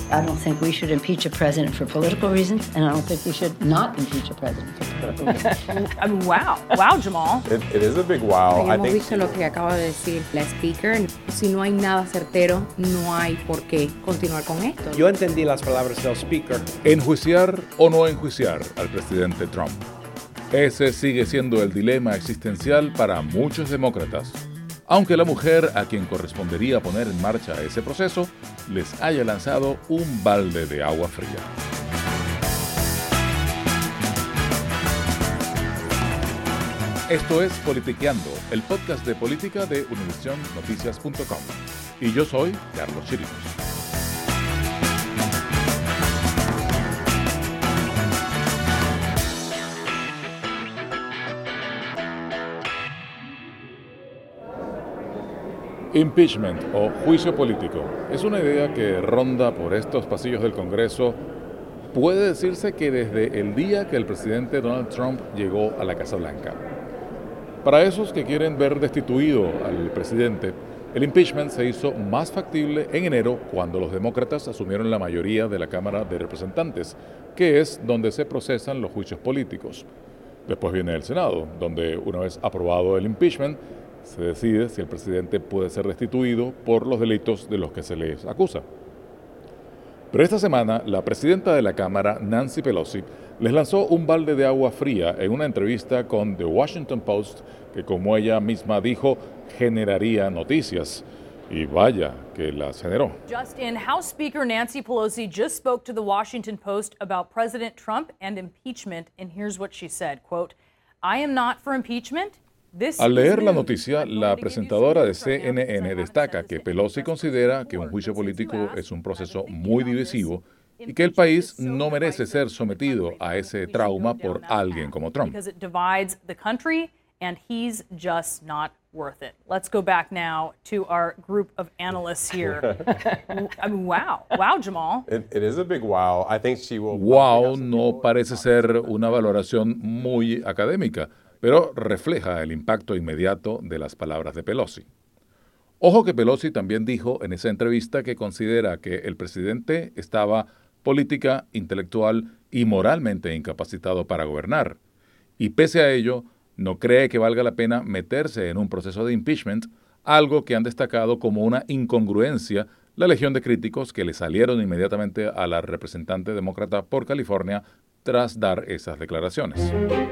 I don't think we should impeach a president for political reasons, and I don't think we should not impeach a president for political reasons. I mean, wow, Jamal. It is a big wow. Hemos visto lo que acaba de decir la speaker. Si no hay nada certero, no hay por qué continuar con esto. Yo entendí las palabras del speaker. ¿Enjuiciar o no enjuiciar al presidente Trump? Ese sigue siendo el dilema existencial para muchos demócratas. Aunque la mujer a quien correspondería poner en marcha ese proceso les haya lanzado un balde de agua fría. Esto es Politiqueando, el podcast de política de UnivisionNoticias.com. Y yo soy Carlos Chirinos. Impeachment o juicio político es una idea que ronda por estos pasillos del Congreso. Puede decirse que desde el día que el presidente Donald Trump llegó a la Casa Blanca. Para esos que quieren ver destituido al presidente, el impeachment se hizo más factible en enero cuando los demócratas asumieron la mayoría de la Cámara de Representantes, que es donde se procesan los juicios políticos. Después viene el Senado, donde una vez aprobado el impeachment, se decide si el presidente puede ser destituido por los delitos de los que se les acusa. Pero esta semana, la presidenta de la Cámara, Nancy Pelosi, les lanzó un balde de agua fría en una entrevista con The Washington Post, que como ella misma dijo, generaría noticias. Y vaya que las generó. Just in, House Speaker Nancy Pelosi just spoke to The Washington Post about President Trump and impeachment, and here's what she said, quote, I am not for impeachment. Al leer la noticia, la presentadora de CNN destaca que Pelosi considera que un juicio político es un proceso muy divisivo y que el país no merece ser sometido a ese trauma por alguien como Trump. Let's go back now to our group of analysts here. I mean, wow, Jamal. It is a big wow. I think she will. Wow no parece ser una valoración muy académica, pero refleja el impacto inmediato de las palabras de Pelosi. Ojo que Pelosi también dijo en esa entrevista que considera que el presidente estaba política, intelectual y moralmente incapacitado para gobernar. Y pese a ello, no cree que valga la pena meterse en un proceso de impeachment, algo que han destacado como una incongruencia la legión de críticos que le salieron inmediatamente a la representante demócrata por California tras dar esas declaraciones.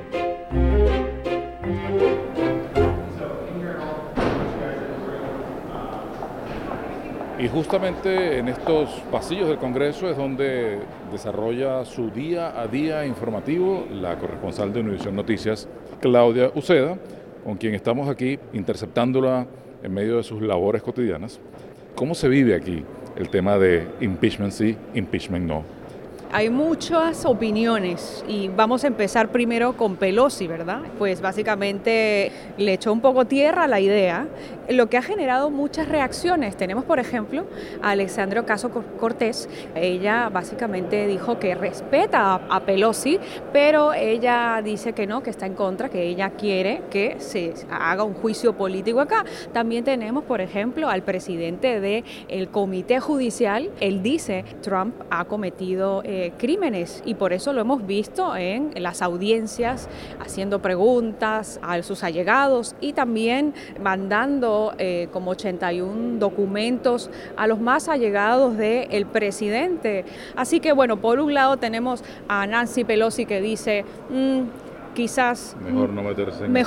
Y justamente en estos pasillos del Congreso es donde desarrolla su día a día informativo la corresponsal de Univision Noticias, Claudia Uceda, con quien estamos aquí interceptándola en medio de sus labores cotidianas. ¿Cómo se vive aquí el tema de impeachment sí, impeachment no? Hay muchas opiniones y vamos a empezar primero con Pelosi, ¿verdad? Pues básicamente le echó un poco tierra a la idea, lo que ha generado muchas reacciones. Tenemos, por ejemplo, a Alexandria Ocasio-Cortez. Ella básicamente dijo que respeta a Pelosi, pero ella dice que no, que está en contra, que ella quiere que se haga un juicio político acá. También tenemos, por ejemplo, al presidente del Comité Judicial. Él dice que Trump ha cometido crímenes y por eso lo hemos visto en las audiencias haciendo preguntas a sus allegados y también mandando como 81 documentos a los más allegados del presidente. Así que bueno, por un lado tenemos a Nancy Pelosi que dice quizás mejor no meterse en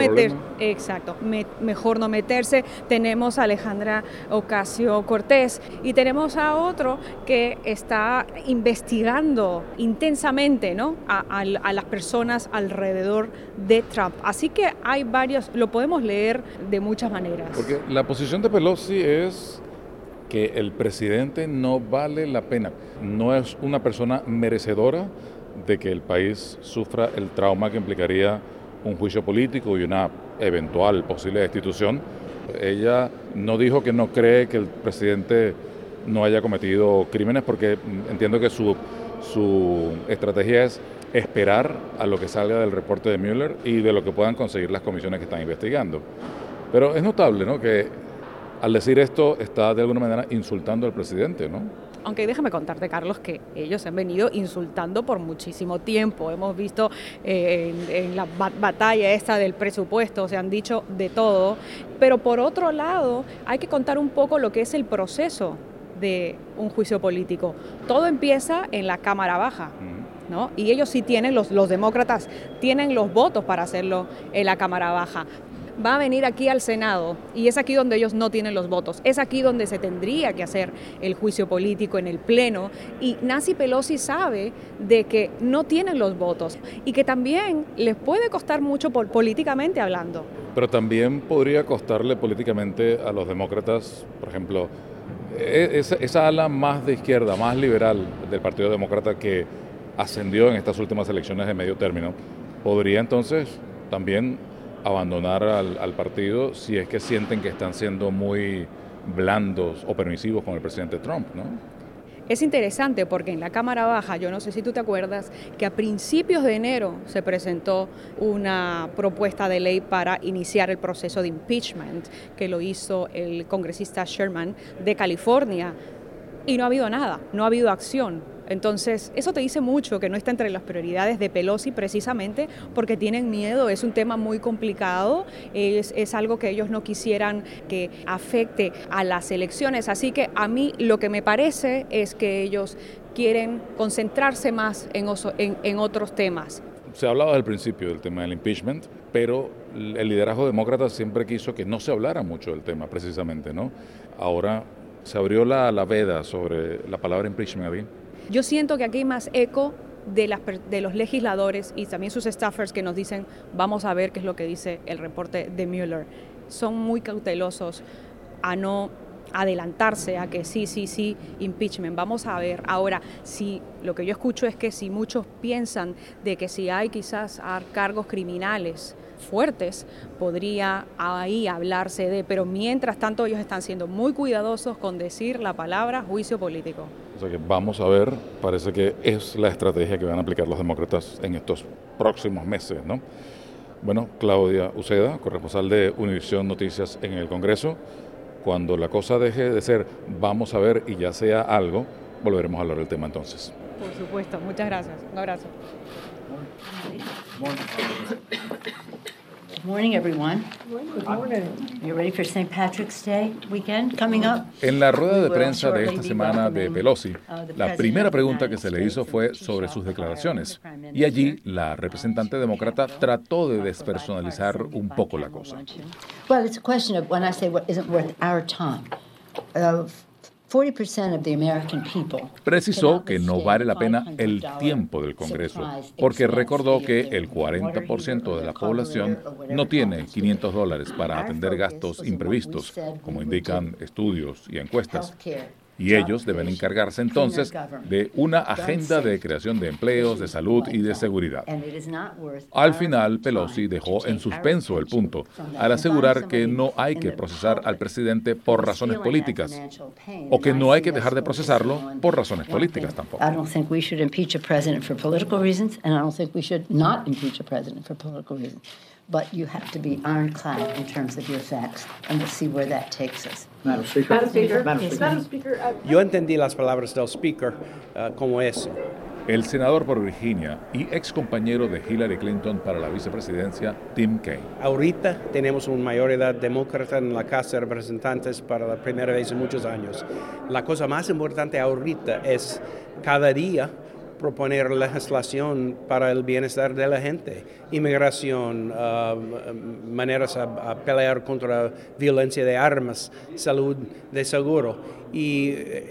mejor no meterse. Tenemos a Alejandra Ocasio-Cortez y tenemos a otro que está investigando intensamente, ¿no?, a las personas alrededor de Trump. Así que hay varios, lo podemos leer de muchas maneras. Porque la posición de Pelosi es que el presidente no vale la pena, no es una persona merecedora de que el país sufra el trauma que implicaría un juicio político y una eventual posible destitución. Ella no dijo que no cree que el presidente no haya cometido crímenes porque entiendo que su estrategia es esperar a lo que salga del reporte de Mueller y de lo que puedan conseguir las comisiones que están investigando. Pero es notable, ¿no?, que al decir esto está de alguna manera insultando al presidente, ¿no? Aunque déjame contarte, Carlos, que ellos se han venido insultando por muchísimo tiempo. Hemos visto en la batalla esta del presupuesto, se han dicho de todo. Pero por otro lado, hay que contar un poco lo que es el proceso de un juicio político. Todo empieza en la Cámara Baja, ¿no? Y ellos sí tienen, los demócratas tienen los votos para hacerlo en la Cámara Baja. Va a venir aquí al Senado y es aquí donde ellos no tienen los votos. Es aquí donde se tendría que hacer el juicio político en el Pleno, y Nancy Pelosi sabe de que no tienen los votos y que también les puede costar mucho políticamente hablando. Pero también podría costarle políticamente a los demócratas, por ejemplo, esa ala más de izquierda, más liberal del Partido Demócrata que ascendió en estas últimas elecciones de medio término, podría entonces también abandonar al partido si es que sienten que están siendo muy blandos o permisivos con el presidente Trump, ¿no? Es interesante porque en la Cámara Baja, yo no sé si tú te acuerdas, que a principios de enero se presentó una propuesta de ley para iniciar el proceso de impeachment, que lo hizo el congresista Sherman de California, y no ha habido nada, no ha habido acción. Entonces, eso te dice mucho que no está entre las prioridades de Pelosi, precisamente porque tienen miedo. Es un tema muy complicado, es algo que ellos no quisieran que afecte a las elecciones. Así que a mí lo que me parece es que ellos quieren concentrarse más en otros temas. Se hablaba al principio del tema del impeachment, pero el liderazgo demócrata siempre quiso que no se hablara mucho del tema, precisamente, ¿no? Ahora se abrió la veda sobre la palabra impeachment, ¿sí? Yo siento que aquí hay más eco de los legisladores y también sus staffers que nos dicen, vamos a ver qué es lo que dice el reporte de Mueller. Son muy cautelosos a no adelantarse a que sí, impeachment. Vamos a ver. Ahora, si lo que yo escucho es que si muchos piensan de que si hay quizás cargos criminales fuertes, podría ahí hablarse de, pero mientras tanto ellos están siendo muy cuidadosos con decir la palabra juicio político. O sea que vamos a ver, parece que es la estrategia que van a aplicar los demócratas en estos próximos meses, ¿no? Bueno, Claudia Uceda, corresponsal de Univisión Noticias en el Congreso, cuando la cosa deje de ser vamos a ver y ya sea algo, volveremos a hablar del tema entonces. Por supuesto, muchas gracias. Un abrazo. Good morning, everyone. Good morning. You ready for St. Patrick's Day weekend coming up? En la rueda de prensa de esta semana de Pelosi, la primera pregunta que se le hizo fue sobre sus declaraciones. Y allí la representante demócrata trató de despersonalizar un poco la cosa. Well, it's a question of when I say what isn't worth our time. 40% of the American people. Precisó que no vale la pena el tiempo del Congreso, porque recordó que el 40% de la población no tiene $500 para atender gastos imprevistos, como indican estudios y encuestas. Y ellos deben encargarse entonces de una agenda de creación de empleos, de salud y de seguridad. Al final, Pelosi dejó en suspenso el punto al asegurar que no hay que procesar al presidente por razones políticas, o que no hay que dejar de procesarlo por razones políticas tampoco. I don't think we should impeach a president for political reasons, and I don't think we should not impeach a president for political reasons. But you have to be ironclad in terms of your facts, and we'll see where that takes us. Madam Speaker. Yo entendí las palabras del Speaker como eso. El senador por Virginia y ex compañero de Hillary Clinton para la vicepresidencia, Tim Kaine. Ahorita tenemos una mayoría demócrata en la Casa de Representantes para la primera vez en muchos años. La cosa más importante ahorita es cada día proponer legislación para el bienestar de la gente, inmigración, maneras a pelear contra violencia de armas, salud de seguro. Y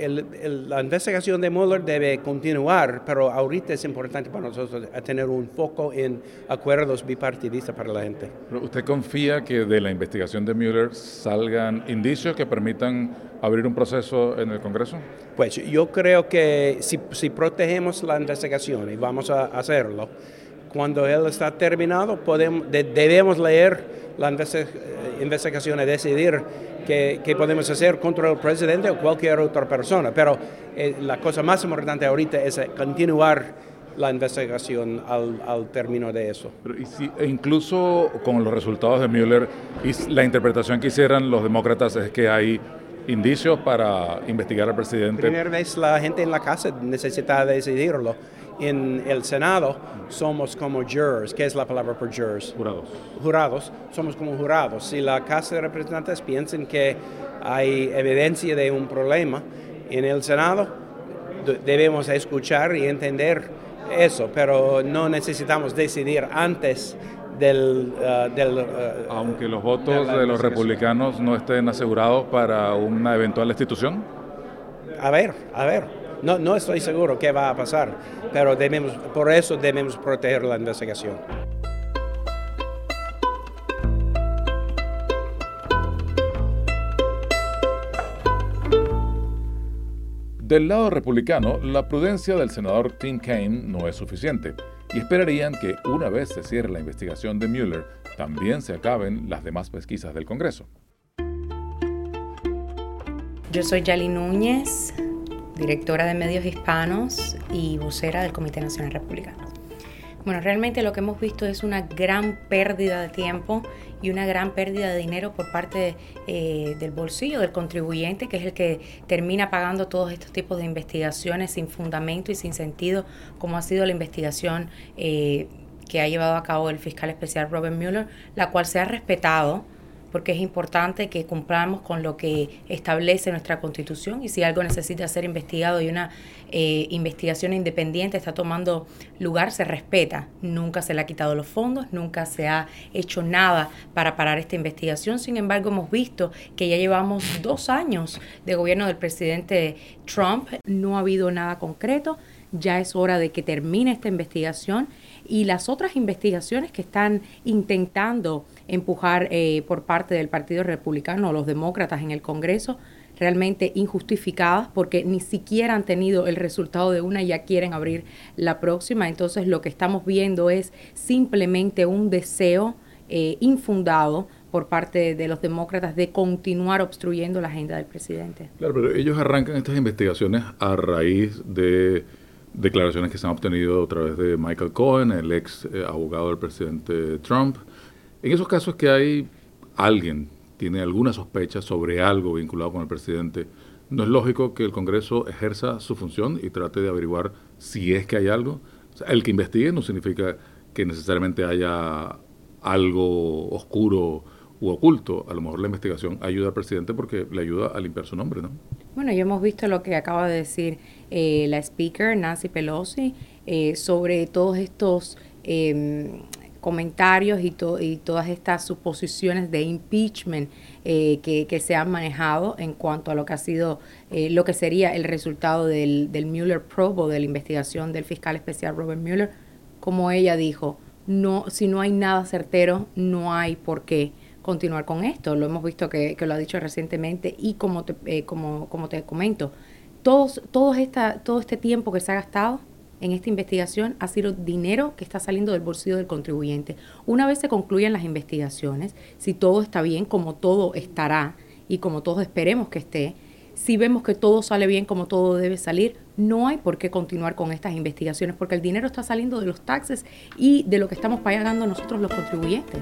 la investigación de Mueller debe continuar, pero ahorita es importante para nosotros tener un foco en acuerdos bipartidistas para la gente. ¿Usted confía que de la investigación de Mueller salgan indicios que permitan abrir un proceso en el Congreso? Pues yo creo que si protegemos la investigación, y vamos a hacerlo, cuando él está terminado, debemos leer la investigación y decidir qué podemos hacer contra el presidente o cualquier otra persona. Pero la cosa más importante ahorita es continuar la investigación al término de eso. Pero incluso con los resultados de Mueller, y la interpretación que hicieran los demócratas es que hay indicios para investigar al presidente. Primera vez la gente en la casa necesita decidirlo. En el Senado somos como jurors. ¿Qué es la palabra por jurors? Jurados. Jurados. Somos como jurados. Si la Casa de Representantes piensan que hay evidencia de un problema en el Senado, debemos escuchar y entender eso, pero no necesitamos decidir antes aunque los votos de los republicanos no estén asegurados para una eventual destitución. A ver. No estoy seguro qué va a pasar, pero por eso debemos proteger la investigación. Del lado republicano, la prudencia del senador Tim Kaine no es suficiente y esperarían que una vez se cierre la investigación de Mueller, también se acaben las demás pesquisas del Congreso. Yo soy Yali Núñez, directora de Medios Hispanos y vocera del Comité Nacional Republicano. Bueno, realmente lo que hemos visto es una gran pérdida de tiempo y una gran pérdida de dinero por parte del bolsillo del contribuyente, que es el que termina pagando todos estos tipos de investigaciones sin fundamento y sin sentido, como ha sido la investigación que ha llevado a cabo el fiscal especial Robert Mueller, la cual se ha respetado, porque es importante que cumplamos con lo que establece nuestra Constitución, y si algo necesita ser investigado y una investigación independiente está tomando lugar, se respeta. Nunca se le ha quitado los fondos, nunca se ha hecho nada para parar esta investigación. Sin embargo, hemos visto que ya llevamos 2 años de gobierno del presidente Trump, no ha habido nada concreto. Ya es hora de que termine esta investigación y las otras investigaciones que están intentando empujar por parte del Partido Republicano o los demócratas en el Congreso, realmente injustificadas, porque ni siquiera han tenido el resultado de una y ya quieren abrir la próxima. Entonces lo que estamos viendo es simplemente un deseo infundado por parte de los demócratas de continuar obstruyendo la agenda del presidente. Claro, pero ellos arrancan estas investigaciones a raíz de declaraciones que se han obtenido a través de Michael Cohen, el ex abogado del presidente Trump. En esos casos que hay alguien tiene alguna sospecha sobre algo vinculado con el presidente, ¿no es lógico que el Congreso ejerza su función y trate de averiguar si es que hay algo? O sea, el que investigue no significa que necesariamente haya algo oscuro u oculto. A lo mejor la investigación ayuda al presidente porque le ayuda a limpiar su nombre, ¿no? Bueno, ya hemos visto lo que acaba de decir la Speaker, Nancy Pelosi, sobre todos estos comentarios y todas estas suposiciones de impeachment que se han manejado en cuanto a lo que ha sido, lo que sería el resultado del Mueller probe o de la investigación del fiscal especial Robert Mueller. Como ella dijo, si no hay nada certero, no hay por qué continuar con esto. Lo hemos visto que lo ha dicho recientemente y como te comento, todo este tiempo que se ha gastado en esta investigación ha sido dinero que está saliendo del bolsillo del contribuyente. Una vez se concluyan las investigaciones, si todo está bien, como todo estará y como todos esperemos que esté, si vemos que todo sale bien como todo debe salir, no hay por qué continuar con estas investigaciones, porque el dinero está saliendo de los taxes y de lo que estamos pagando nosotros los contribuyentes.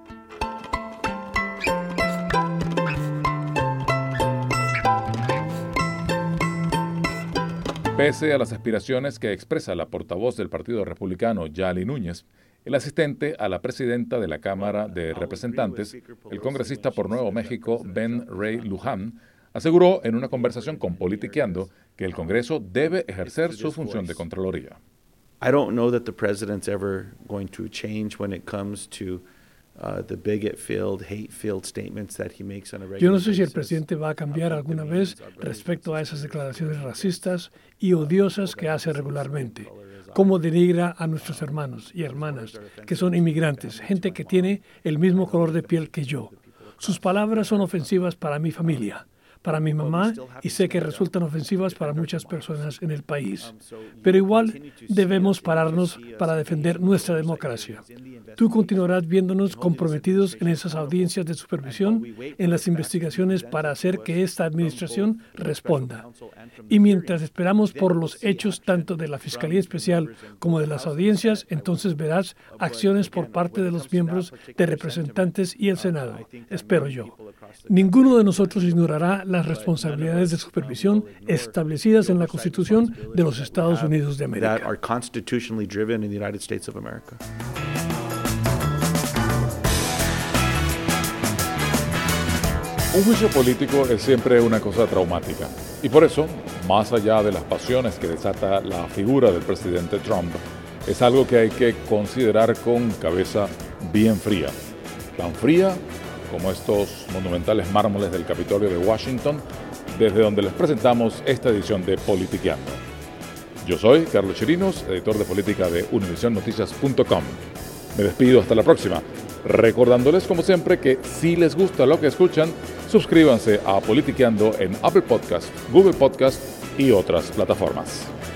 Pese a las aspiraciones que expresa la portavoz del Partido Republicano, Yali Núñez, el asistente a la presidenta de la Cámara de Representantes, el congresista por Nuevo México, Ben Ray Luján, aseguró en una conversación con Politiqueando que el Congreso debe ejercer su función de Contraloría. I don't know that the president's ever going to change when it comes to the bigot-filled, hate-filled statements that he makes on a regular basis. Yo no sé si el presidente va a cambiar alguna vez respecto a esas declaraciones racistas y odiosas que hace regularmente. Cómo denigra a nuestros hermanos y hermanas que son inmigrantes, gente que tiene el mismo color de piel que yo. Sus palabras son ofensivas para mi familia, para mi mamá, y sé que resultan ofensivas para muchas personas en el país. Pero igual debemos pararnos para defender nuestra democracia. Tú continuarás viéndonos comprometidos en esas audiencias de supervisión, en las investigaciones para hacer que esta administración responda. Y mientras esperamos por los hechos tanto de la Fiscalía Especial como de las audiencias, entonces verás acciones por parte de los miembros de representantes y el Senado. Espero yo. Ninguno de nosotros ignorará la las responsabilidades de supervisión establecidas en la Constitución de los Estados Unidos de América. That are constitutionally driven in the United States of America. Un juicio político es siempre una cosa traumática y por eso, más allá de las pasiones que desata la figura del presidente Trump, es algo que hay que considerar con cabeza bien fría. Tan fría como estos monumentales mármoles del Capitolio de Washington, desde donde les presentamos esta edición de Politiqueando. Yo soy Carlos Chirinos, editor de política de UnivisionNoticias.com. Me despido hasta la próxima, recordándoles como siempre que si les gusta lo que escuchan, suscríbanse a Politiqueando en Apple Podcast, Google Podcast y otras plataformas.